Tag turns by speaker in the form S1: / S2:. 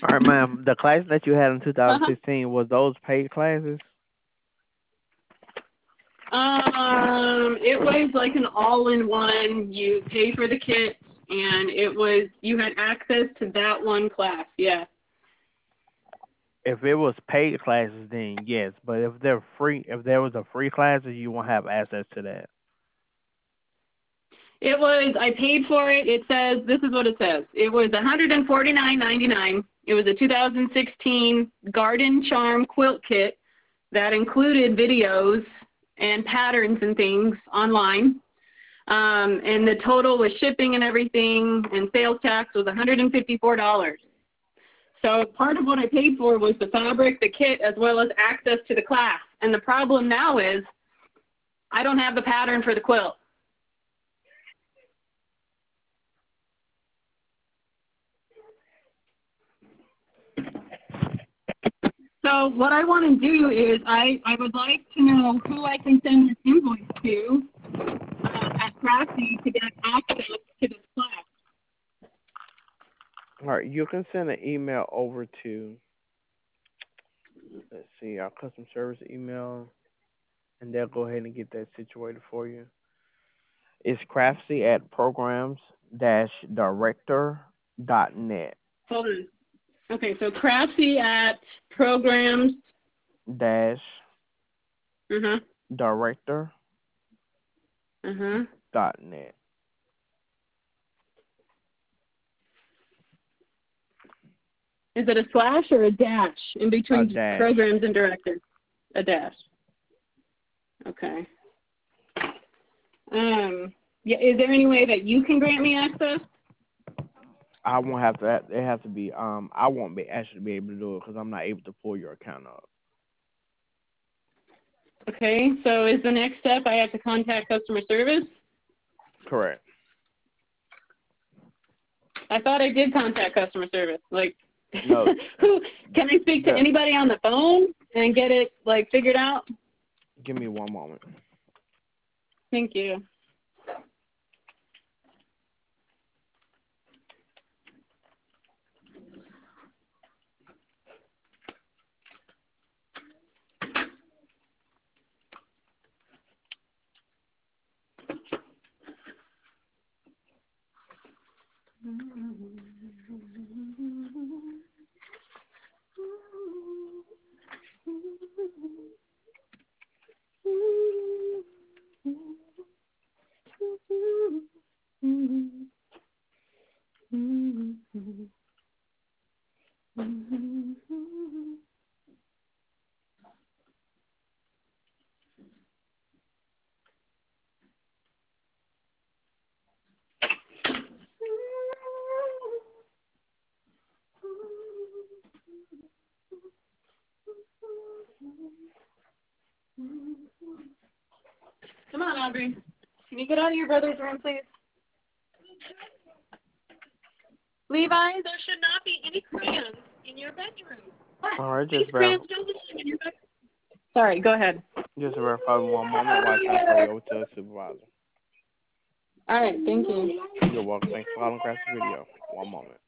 S1: All right, ma'am. The classes that you had in
S2: Uh-huh.
S1: 2016 was those paid classes?
S2: It was like an all-in-one. You pay for the kit, and you had access to that one class. Yeah.
S1: If it was paid classes, then yes. But if they're free, if there was a free classes, you won't have access to that.
S2: It was. I paid for it. It says this is what it says. It was $149.99. It was a 2016 Garden Charm quilt kit that included videos and patterns and things online. And the total with shipping and everything and sales tax was $154. So part of what I paid for was the fabric, the kit, as well as access to the class. And the problem now is I don't have the pattern for the quilt. So what I want to do is I would like to know who I can send this invoice to at Crafty to get access to this class.
S1: All right, you can send an email over to, let's see, our customer service email, and they'll go ahead and get that situated for you. It's craftsy at programs-director.net
S2: Hold on. Okay, so Crafty at programs.
S1: dash
S2: Uh-huh.
S1: director
S2: Uh-huh.
S1: dot net.
S2: Is it a slash or a dash in
S1: A
S2: between
S1: dash.
S2: programs and director? A dash. Okay. Yeah, is there any way that you can grant me access?
S1: I won't have to. It has to be. I won't be actually be able to do it because I'm not able to pull your account up.
S2: Okay, so is the next step I have to contact customer service?
S1: Correct.
S2: I thought I did contact customer service. Like,
S1: No.
S2: who can I speak to
S1: The,
S2: anybody on the phone and get it like figured out?
S1: give me one moment.
S2: Thank you. Come on, Audrey. Can you get out of your brother's room, please? Levi, there should not be any crayons in your bedroom. What?
S1: All right,
S2: These crayons don't belong in your bedroom. Sorry, go ahead.
S1: just verify one moment while I transfer you over to a supervisor.
S2: All right, thank you.
S1: You're welcome. Thanks for calling Craftsy Video. One moment.